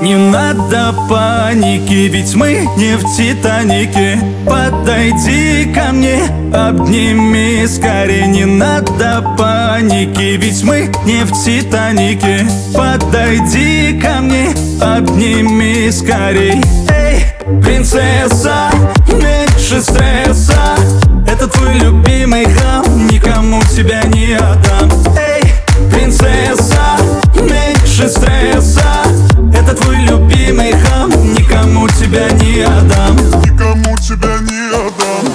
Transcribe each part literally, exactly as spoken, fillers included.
Не надо паники, ведь мы не в Титанике. Подойди ко мне, обними скорее. Не надо паники, ведь мы не в Титанике. Подойди ко мне, обними скорей. Эй, принцесса, меньше стресса. Это твой любимый хам, никому тебя не отдам. Эй, принцесса, меньше стресса. Это твой любимый хам, никому тебя не отдам. Никому тебя не отдам.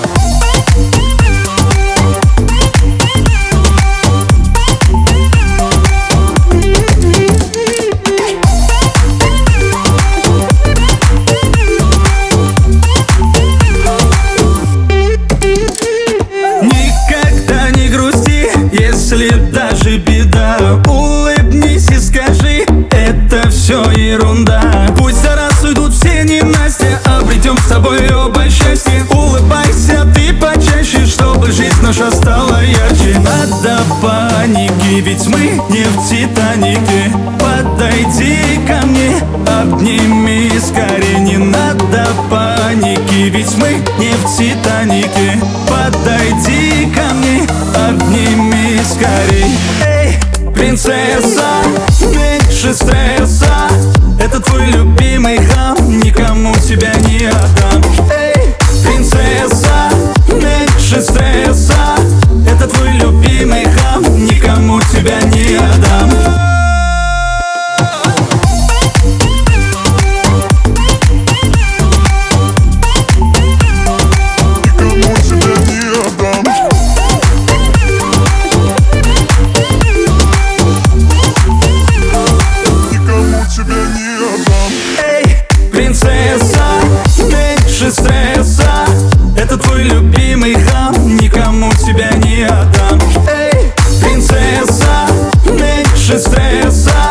Никогда не грусти, если даже беда. Улыбнись и скажи, это все ерунда. Пусть за раз уйдут все ненастья, обретем с тобой оба счастье. Улыбайся ты почаще, чтобы жизнь наша стала ярче. Надо паники, ведь мы не в Титанике. Подойди ко мне, обними скорее. Не надо паники, ведь мы не в Титанике. Подойди ко мне, обними скорей. Эй, принцесса, меньше стресса. Это твой любимый хам, никому тебя не отдам. Эй, принцесса, меньше стресса. Это твой любимый хам, никому тебя не отдам. Принцесса, меньше стресса. Это твой любимый хам, никому тебя не отдам. Эй, принцесса, меньше стресса.